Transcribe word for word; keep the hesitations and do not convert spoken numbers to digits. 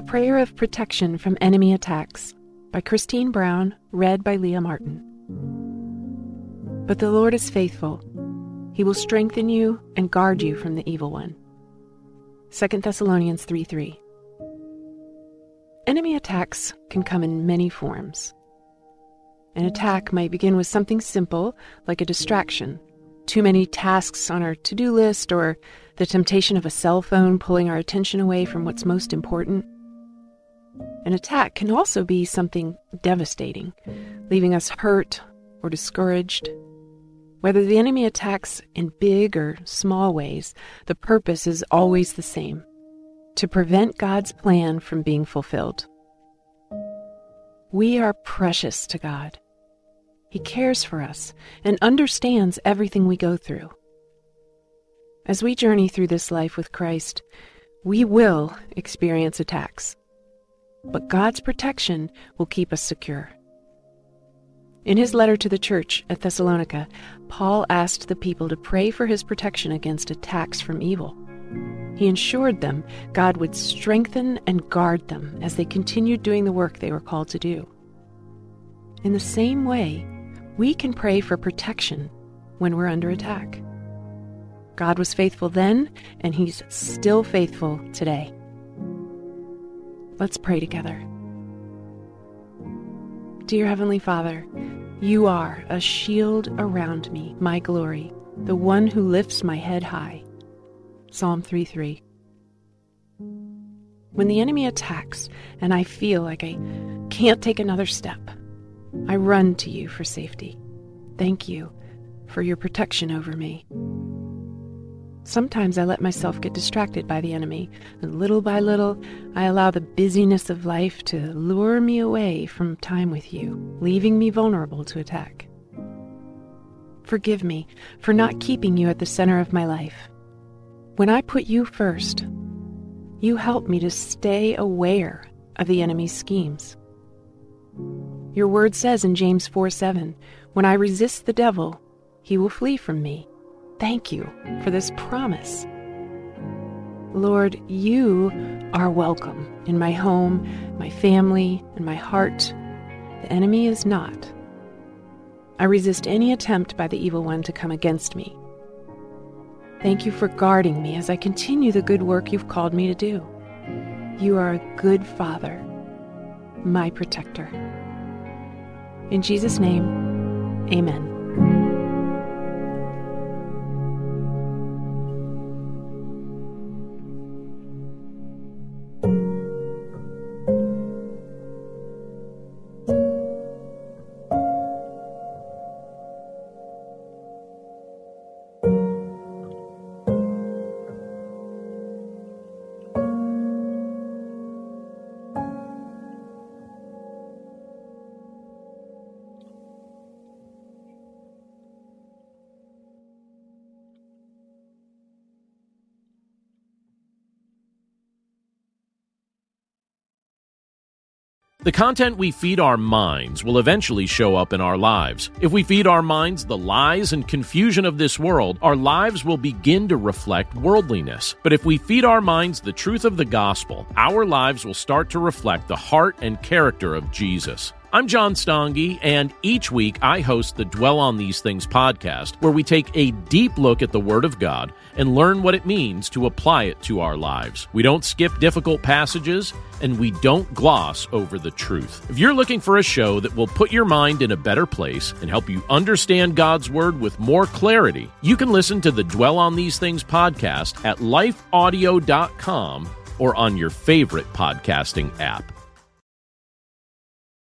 Prayer of Protection from Enemy Attacks by Christine Brown, read by Leah Martin. But the Lord is faithful. He will strengthen you and guard you from the evil one. Second Thessalonians three three. Enemy attacks can come in many forms. An attack might begin with something simple, like a distraction, too many tasks on our to-do list, or the temptation of a cell phone pulling our attention away from what's most important. An attack can also be something devastating, leaving us hurt or discouraged. Whether the enemy attacks in big or small ways, the purpose is always the same: to prevent God's plan from being fulfilled. We are precious to God. He cares for us and understands everything we go through. As we journey through this life with Christ, we will experience attacks, but God's protection will keep us secure. In his letter to the church at Thessalonica, Paul asked the people to pray for his protection against attacks from evil. He ensured them God would strengthen and guard them as they continued doing the work they were called to do. In the same way, we can pray for protection when we're under attack. God was faithful then, and he's still faithful today. Let's pray together. Dear Heavenly Father, you are a shield around me, my glory, the one who lifts my head high. Psalm three three. When the enemy attacks and I feel like I can't take another step, I run to you for safety. Thank you for your protection over me. Sometimes I let myself get distracted by the enemy, and little by little, I allow the busyness of life to lure me away from time with you, leaving me vulnerable to attack. Forgive me for not keeping you at the center of my life. When I put you first, you help me to stay aware of the enemy's schemes. Your word says in James four seven, "When I resist the devil, he will flee from me." Thank you for this promise. Lord, you are welcome in my home, my family, and my heart. The enemy is not. I resist any attempt by the evil one to come against me. Thank you for guarding me as I continue the good work you've called me to do. You are a good Father, my protector. In Jesus' name, amen. The content we feed our minds will eventually show up in our lives. If we feed our minds the lies and confusion of this world, our lives will begin to reflect worldliness. But if we feed our minds the truth of the gospel, our lives will start to reflect the heart and character of Jesus. I'm John Stange, and each week I host the Dwell on These Things podcast, where we take a deep look at the Word of God and learn what it means to apply it to our lives. We don't skip difficult passages, and we don't gloss over the truth. If you're looking for a show that will put your mind in a better place and help you understand God's Word with more clarity, you can listen to the Dwell on These Things podcast at life audio dot com or on your favorite podcasting app.